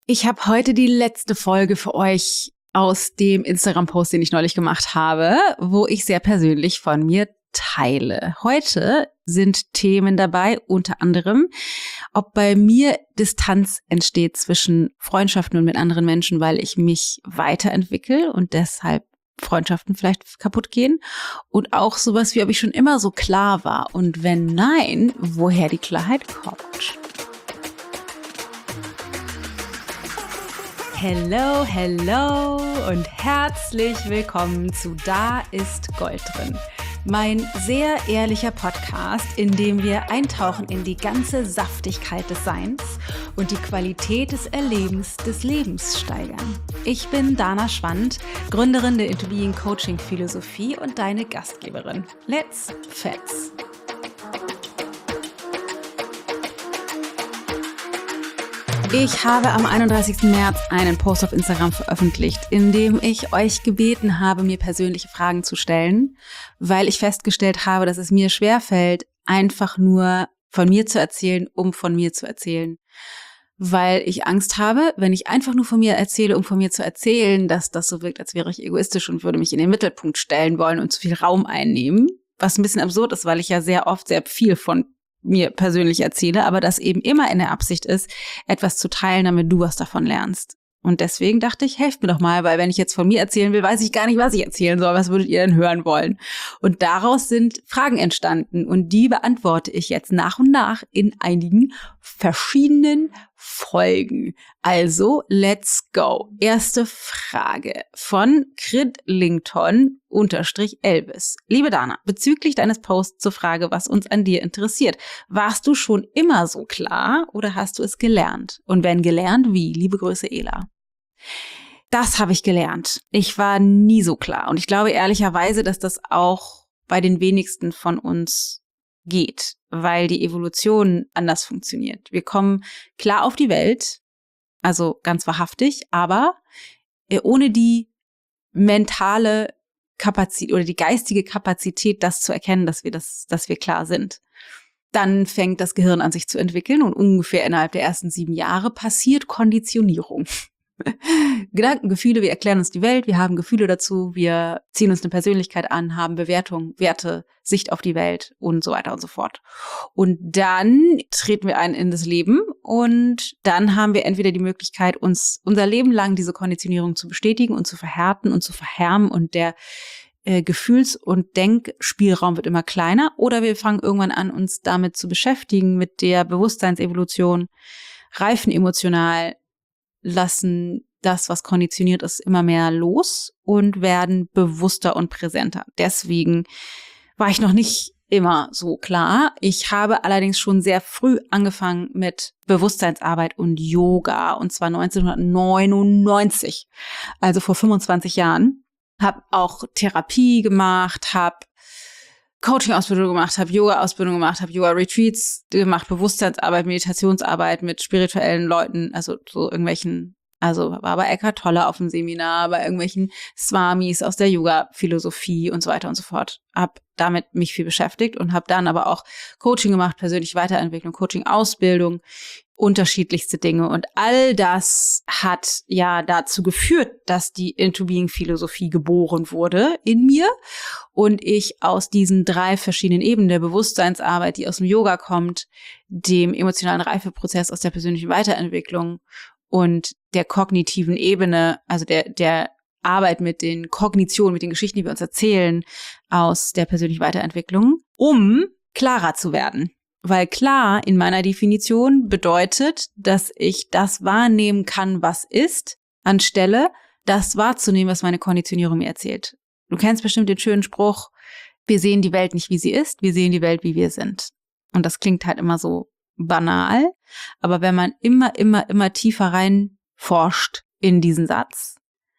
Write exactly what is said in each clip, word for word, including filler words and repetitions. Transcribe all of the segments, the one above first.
Ich habe heute die letzte Folge für euch aus dem Instagram-Post, den ich neulich gemacht habe, wo ich sehr persönlich von mir teile. Heute sind Themen dabei, unter anderem, ob bei mir Distanz entsteht zwischen Freundschaften und mit anderen Menschen, weil ich mich weiterentwickle und deshalb Freundschaften vielleicht kaputt gehen. Und auch sowas wie, ob ich schon immer so klar war. Und wenn nein, woher die Klarheit kommt. Hello, hello und herzlich willkommen zu Da ist Gold drin. Mein sehr ehrlicher Podcast, in dem wir eintauchen in die ganze Saftigkeit des Seins und die Qualität des Erlebens des Lebens steigern. Ich bin Dana Schwand, Gründerin der Into Being Coaching Philosophie und deine Gastgeberin. Let's Fetz! Ich habe am einunddreißigsten März einen Post auf Instagram veröffentlicht, in dem ich euch gebeten habe, mir persönliche Fragen zu stellen, weil ich festgestellt habe, dass es mir schwerfällt, einfach nur von mir zu erzählen, um von mir zu erzählen. Weil ich Angst habe, wenn ich einfach nur von mir erzähle, um von mir zu erzählen, dass das so wirkt, als wäre ich egoistisch und würde mich in den Mittelpunkt stellen wollen und zu viel Raum einnehmen. Was ein bisschen absurd ist, weil ich ja sehr oft sehr viel von mir persönlich erzähle, aber das eben immer in der Absicht ist, etwas zu teilen, damit du was davon lernst. Und deswegen dachte ich, helft mir doch mal, weil wenn ich jetzt von mir erzählen will, weiß ich gar nicht, was ich erzählen soll. Was würdet ihr denn hören wollen? Und daraus sind Fragen entstanden und die beantworte ich jetzt nach und nach in einigen verschiedenen Folgen. Also, let's go. Erste Frage von Cridlington unterstrich Elvis. Liebe Dana, bezüglich deines Posts zur Frage, was uns an dir interessiert. Warst du schon immer so klar oder hast du es gelernt? Und wenn gelernt, wie? Liebe Grüße, Ela. Das habe ich gelernt. Ich war nie so klar. Und ich glaube ehrlicherweise, dass das auch bei den wenigsten von uns geht, weil die Evolution anders funktioniert. Wir kommen klar auf die Welt, also ganz wahrhaftig, aber ohne die mentale Kapazität oder die geistige Kapazität, das zu erkennen, dass wir das, dass wir klar sind. Dann fängt das Gehirn an, sich zu entwickeln und ungefähr innerhalb der ersten sieben Jahre passiert Konditionierung. Gedanken, Gefühle, wir erklären uns die Welt, wir haben Gefühle dazu, wir ziehen uns eine Persönlichkeit an, haben Bewertung, Werte, Sicht auf die Welt und so weiter und so fort. Und dann treten wir ein in das Leben und dann haben wir entweder die Möglichkeit, uns unser Leben lang diese Konditionierung zu bestätigen und zu verhärten und zu verhärmen und der äh, Gefühls- und Denkspielraum wird immer kleiner, oder wir fangen irgendwann an, uns damit zu beschäftigen, mit der Bewusstseinsevolution, reifen emotional, lassen das, was konditioniert ist, immer mehr los und werden bewusster und präsenter. Deswegen war ich noch nicht immer so klar. Ich habe allerdings schon sehr früh angefangen mit Bewusstseinsarbeit und Yoga, und zwar neunzehnhundertneunundneunzig, also vor fünfundzwanzig Jahren. Habe auch Therapie gemacht, habe Coaching-Ausbildung gemacht, habe Yoga-Ausbildung gemacht, habe Yoga-Retreats gemacht, Bewusstseinsarbeit, Meditationsarbeit mit spirituellen Leuten, also so irgendwelchen, also war bei Eckhart Tolle auf dem Seminar, bei irgendwelchen Swamis aus der Yoga-Philosophie und so weiter und so fort. Hab damit mich viel beschäftigt und habe dann aber auch Coaching gemacht, persönliche Weiterentwicklung, Coaching-Ausbildung, unterschiedlichste Dinge. Und all das hat ja dazu geführt, dass die Into Being Philosophie geboren wurde in mir und ich aus diesen drei verschiedenen Ebenen der Bewusstseinsarbeit, die aus dem Yoga kommt, dem emotionalen Reifeprozess aus der persönlichen Weiterentwicklung und der kognitiven Ebene, also der der Arbeit mit den Kognitionen, mit den Geschichten, die wir uns erzählen, aus der persönlichen Weiterentwicklung, um klarer zu werden. Weil klar in meiner Definition bedeutet, dass ich das wahrnehmen kann, was ist, anstelle das wahrzunehmen, was meine Konditionierung mir erzählt. Du kennst bestimmt den schönen Spruch, wir sehen die Welt nicht, wie sie ist, wir sehen die Welt, wie wir sind. Und das klingt halt immer so banal, aber wenn man immer, immer, immer tiefer reinforscht in diesen Satz,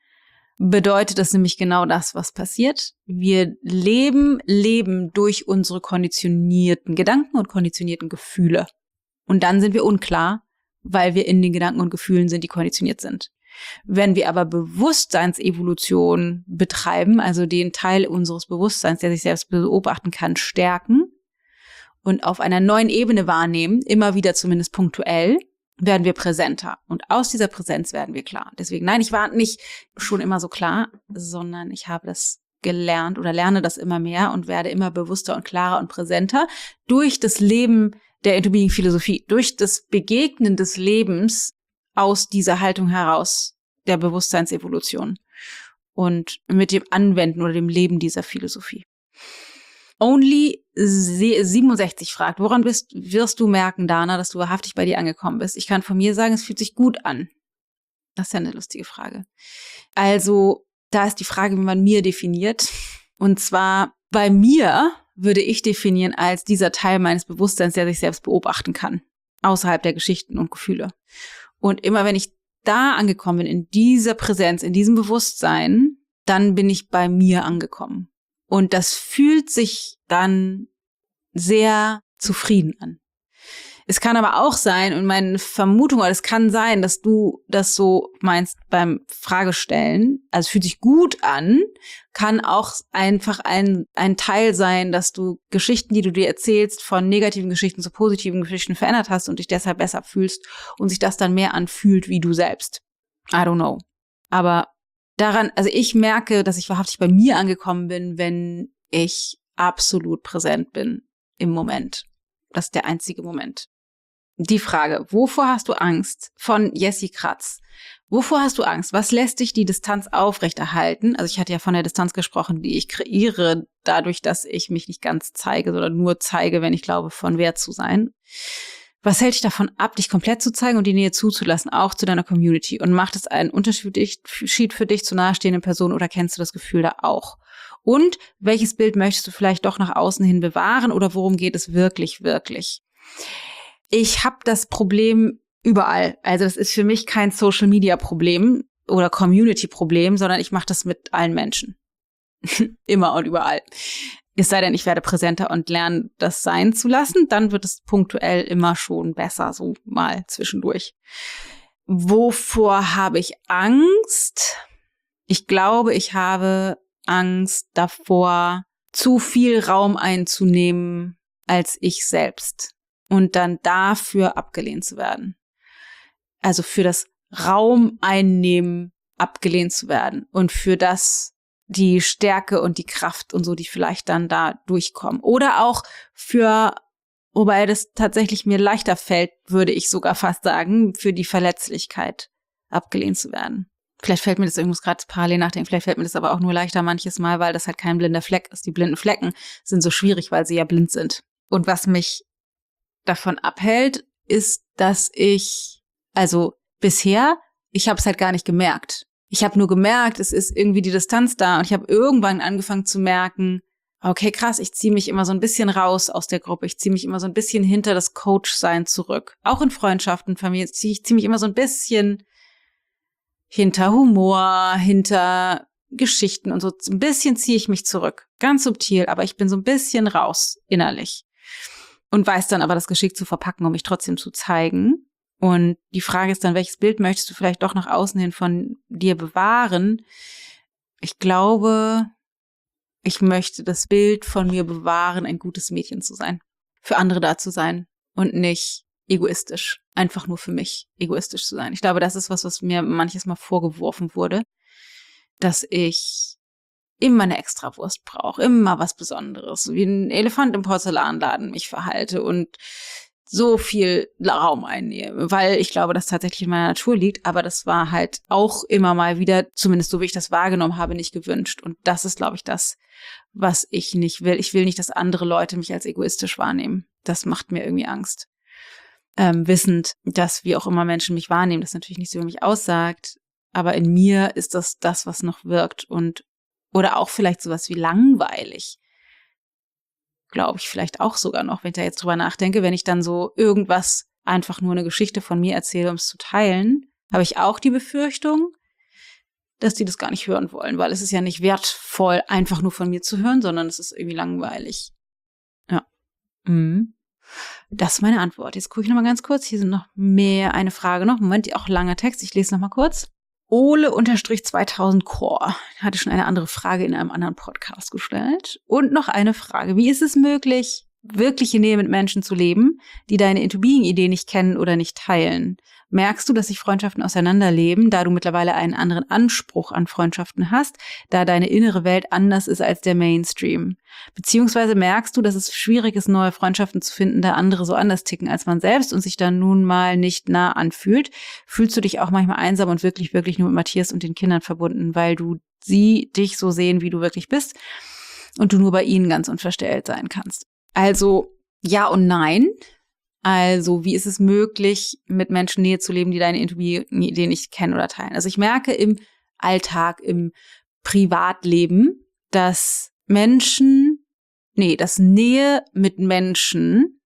bedeutet das nämlich genau das, was passiert. Wir leben, leben durch unsere konditionierten Gedanken und konditionierten Gefühle. Und dann sind wir unklar, weil wir in den Gedanken und Gefühlen sind, die konditioniert sind. Wenn wir aber Bewusstseinsevolution betreiben, also den Teil unseres Bewusstseins, der sich selbst beobachten kann, stärken und auf einer neuen Ebene wahrnehmen, immer wieder zumindest punktuell, werden wir präsenter. Und aus dieser Präsenz werden wir klar. Deswegen, nein, ich war nicht schon immer so klar, sondern ich habe das gelernt oder lerne das immer mehr und werde immer bewusster und klarer und präsenter durch das Leben der Into-Being-Philosophie, durch das Begegnen des Lebens aus dieser Haltung heraus der Bewusstseinsevolution und mit dem Anwenden oder dem Leben dieser Philosophie. Only siebenundsechzig fragt, woran bist, wirst du merken, Dana, dass du wahrhaftig bei dir angekommen bist? Ich kann von mir sagen, es fühlt sich gut an. Das ist ja eine lustige Frage. Also, da ist die Frage, wie man mir definiert. Und zwar, bei mir würde ich definieren als dieser Teil meines Bewusstseins, der sich selbst beobachten kann, außerhalb der Geschichten und Gefühle. Und immer wenn ich da angekommen bin, in dieser Präsenz, in diesem Bewusstsein, dann bin ich bei mir angekommen. Und das fühlt sich dann sehr zufrieden an. Es kann aber auch sein, und meine Vermutung, oder es kann sein, dass du das so meinst beim Fragestellen, also es fühlt sich gut an, kann auch einfach ein, ein Teil sein, dass du Geschichten, die du dir erzählst, von negativen Geschichten zu positiven Geschichten verändert hast und dich deshalb besser fühlst und sich das dann mehr anfühlt wie du selbst. I don't know. Aber daran, also ich merke, dass ich wahrhaftig bei mir angekommen bin, wenn ich absolut präsent bin im Moment. Das ist der einzige Moment. Die Frage, wovor hast du Angst? Von Jessie Kratz. Wovor hast du Angst? Was lässt dich die Distanz aufrechterhalten? Also ich hatte ja von der Distanz gesprochen, die ich kreiere, dadurch, dass ich mich nicht ganz zeige, sondern nur zeige, wenn ich glaube, von Wert zu sein. Was hält dich davon ab, dich komplett zu zeigen und die Nähe zuzulassen, auch zu deiner Community? Und macht es einen Unterschied für dich zu nahestehenden Personen oder kennst du das Gefühl da auch? Und welches Bild möchtest du vielleicht doch nach außen hin bewahren oder worum geht es wirklich, wirklich? Ich habe das Problem überall. Also das ist für mich kein Social-Media-Problem oder Community-Problem, sondern ich mache das mit allen Menschen. Immer und überall. Es sei denn, ich werde präsenter und lerne, das sein zu lassen, dann wird es punktuell immer schon besser, so mal zwischendurch. Wovor habe ich Angst? Ich glaube, ich habe Angst davor, zu viel Raum einzunehmen als ich selbst und dann dafür abgelehnt zu werden. Also für das Raum einnehmen abgelehnt zu werden und für das die Stärke und die Kraft und so, die vielleicht dann da durchkommen. Oder auch für, wobei das tatsächlich mir leichter fällt, würde ich sogar fast sagen, für die Verletzlichkeit abgelehnt zu werden. Vielleicht fällt mir das irgendwas gerade parallel nachdenken, vielleicht fällt mir das aber auch nur leichter manches Mal, weil das halt kein blinder Fleck ist. Die blinden Flecken sind so schwierig, weil sie ja blind sind. Und was mich davon abhält, ist, dass ich, also bisher, ich habe es halt gar nicht gemerkt. Ich habe nur gemerkt, es ist irgendwie die Distanz da und ich habe irgendwann angefangen zu merken, okay, krass, ich ziehe mich immer so ein bisschen raus aus der Gruppe, ich ziehe mich immer so ein bisschen hinter das Coach-Sein zurück. Auch in Freundschaften, Familie, ziehe ich ziehe mich immer so ein bisschen hinter Humor, hinter Geschichten und so. Ein bisschen ziehe ich mich zurück. Ganz subtil, aber ich bin so ein bisschen raus innerlich. Und weiß dann aber, das geschickt zu verpacken, um mich trotzdem zu zeigen. Und die Frage ist dann, welches Bild möchtest du vielleicht doch nach außen hin von dir bewahren? Ich glaube, ich möchte das Bild von mir bewahren, ein gutes Mädchen zu sein. Für andere da zu sein und nicht egoistisch. Einfach nur für mich egoistisch zu sein. Ich glaube, das ist was, was mir manches Mal vorgeworfen wurde, dass ich immer eine Extrawurst brauche, immer was Besonderes, wie ein Elefant im Porzellanladen mich verhalte und so viel Raum einnehme, weil ich glaube, das tatsächlich in meiner Natur liegt, aber das war halt auch immer mal wieder, zumindest so wie ich das wahrgenommen habe, nicht gewünscht. Und das ist, glaube ich, das, was ich nicht will. Ich will nicht, dass andere Leute mich als egoistisch wahrnehmen. Das macht mir irgendwie Angst. Ähm, wissend, dass wie auch immer Menschen mich wahrnehmen, das natürlich nicht so über mich aussagt, aber in mir ist das das, was noch wirkt und oder auch vielleicht sowas wie langweilig. Glaube ich vielleicht auch sogar noch, wenn ich da jetzt drüber nachdenke, wenn ich dann so irgendwas einfach nur eine Geschichte von mir erzähle, um es zu teilen, habe ich auch die Befürchtung, dass die das gar nicht hören wollen, weil es ist ja nicht wertvoll, einfach nur von mir zu hören, sondern es ist irgendwie langweilig. Ja. Mhm. Das ist meine Antwort. Jetzt gucke ich nochmal ganz kurz. Hier sind noch mehr, eine Frage noch. Moment, auch langer Text. Ich lese nochmal kurz. Ole-zweitausend Core hatte schon eine andere Frage in einem anderen Podcast gestellt. Und noch eine Frage. Wie ist es möglich, wirkliche Nähe mit Menschen zu leben, die deine Into-Being-Idee nicht kennen oder nicht teilen? Merkst du, dass sich Freundschaften auseinanderleben, da du mittlerweile einen anderen Anspruch an Freundschaften hast, da deine innere Welt anders ist als der Mainstream? Beziehungsweise merkst du, dass es schwierig ist, neue Freundschaften zu finden, da andere so anders ticken als man selbst und sich dann nun mal nicht nah anfühlt? Fühlst du dich auch manchmal einsam und wirklich, wirklich nur mit Matthias und den Kindern verbunden, weil du sie dich so sehen, wie du wirklich bist und du nur bei ihnen ganz unverstellt sein kannst? Also ja und nein. Also, wie ist es möglich, mit Menschen Nähe zu leben, die deine Into-Being-Idee nicht kennen oder teilen? Also ich merke im Alltag, im Privatleben, dass Menschen, nee, dass Nähe mit Menschen,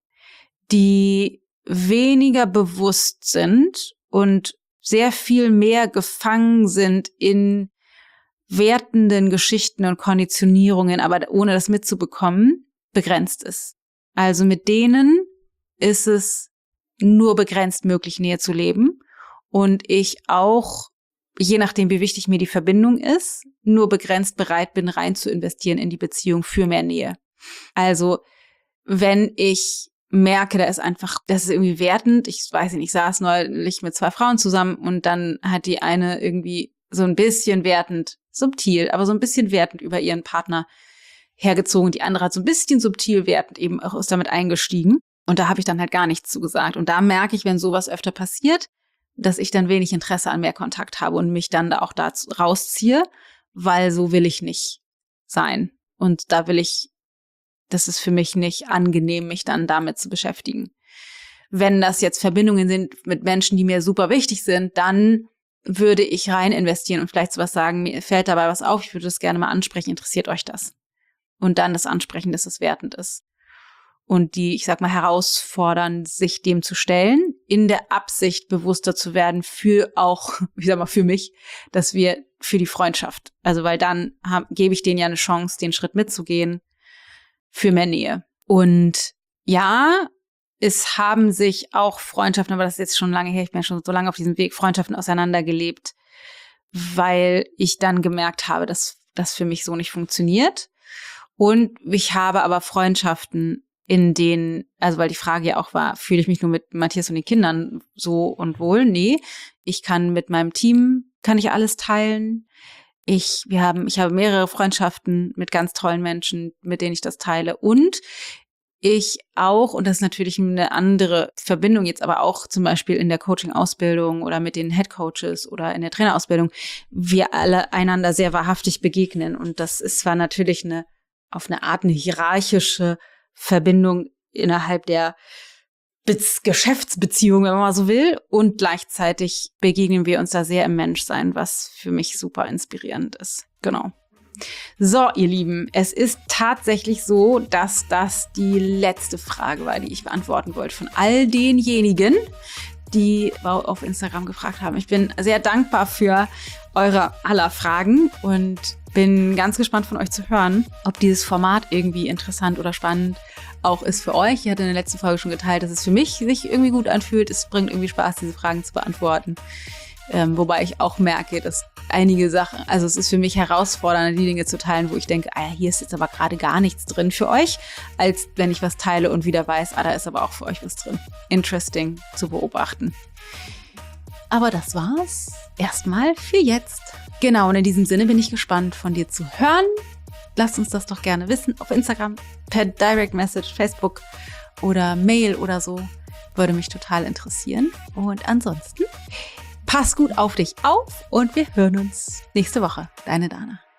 die weniger bewusst sind und sehr viel mehr gefangen sind in wertenden Geschichten und Konditionierungen, aber ohne das mitzubekommen, begrenzt ist. Also mit denen ist es nur begrenzt möglich, Nähe zu leben. Und ich auch, je nachdem, wie wichtig mir die Verbindung ist, nur begrenzt bereit bin, rein zu investieren in die Beziehung für mehr Nähe. Also, wenn ich merke, da ist einfach, das ist irgendwie wertend. Ich weiß nicht, ich saß neulich mit zwei Frauen zusammen und dann hat die eine irgendwie so ein bisschen wertend, subtil, aber so ein bisschen wertend über ihren Partner hergezogen. Die andere hat so ein bisschen subtil wertend eben auch ist damit eingestiegen. Und da habe ich dann halt gar nichts zu gesagt. Und da merke ich, wenn sowas öfter passiert, dass ich dann wenig Interesse an mehr Kontakt habe und mich dann da auch da rausziehe, weil so will ich nicht sein. Und da will ich, das ist für mich nicht angenehm, mich dann damit zu beschäftigen. Wenn das jetzt Verbindungen sind mit Menschen, die mir super wichtig sind, dann würde ich rein investieren und vielleicht sowas sagen, mir fällt dabei was auf, ich würde das gerne mal ansprechen, interessiert euch das? Und dann das ansprechen, dass es wertend ist. Und die, ich sag mal, herausfordern, sich dem zu stellen, in der Absicht bewusster zu werden für auch, ich sag mal, für mich, dass wir für die Freundschaft, also weil dann hab, gebe ich denen ja eine Chance, den Schritt mitzugehen für mehr Nähe. Und ja, es haben sich auch Freundschaften, aber das ist jetzt schon lange her, ich bin schon so lange auf diesem Weg, Freundschaften auseinandergelebt, weil ich dann gemerkt habe, dass das für mich so nicht funktioniert. Und ich habe aber Freundschaften, in denen, also weil die Frage ja auch war, fühle ich mich nur mit Matthias und den Kindern so und wohl? Nee, ich kann mit meinem Team, kann ich alles teilen. Ich, wir haben, ich habe mehrere Freundschaften mit ganz tollen Menschen, mit denen ich das teile. Und ich auch, und das ist natürlich eine andere Verbindung jetzt, aber auch zum Beispiel in der Coaching-Ausbildung oder mit den Head-Coaches oder in der Trainerausbildung, wir alle einander sehr wahrhaftig begegnen. Und das ist zwar natürlich eine, auf eine Art eine hierarchische Verbindung innerhalb der Be- Geschäftsbeziehung, wenn man mal so will. Und gleichzeitig begegnen wir uns da sehr im Menschsein, was für mich super inspirierend ist. Genau. So, ihr Lieben, es ist tatsächlich so, dass das die letzte Frage war, die ich beantworten wollte von all denjenigen, die auf Instagram gefragt haben. Ich bin sehr dankbar für eure aller Fragen und bin ganz gespannt von euch zu hören, ob dieses Format irgendwie interessant oder spannend auch ist für euch. Ich hatte in der letzten Folge schon geteilt, dass es für mich sich irgendwie gut anfühlt. Es bringt irgendwie Spaß, diese Fragen zu beantworten. Ähm, wobei ich auch merke, dass einige Sachen, also es ist für mich herausfordernder, die Dinge zu teilen, wo ich denke, ah, hier ist jetzt aber gerade gar nichts drin für euch, als wenn ich was teile und wieder weiß, ah, da ist aber auch für euch was drin. Interesting zu beobachten. Aber das war's erstmal für jetzt. Genau, und in diesem Sinne bin ich gespannt, von dir zu hören. Lasst uns das doch gerne wissen auf Instagram, per Direct Message, Facebook oder Mail oder so. Würde mich total interessieren. Und ansonsten, pass gut auf dich auf und wir hören uns nächste Woche. Deine Dana.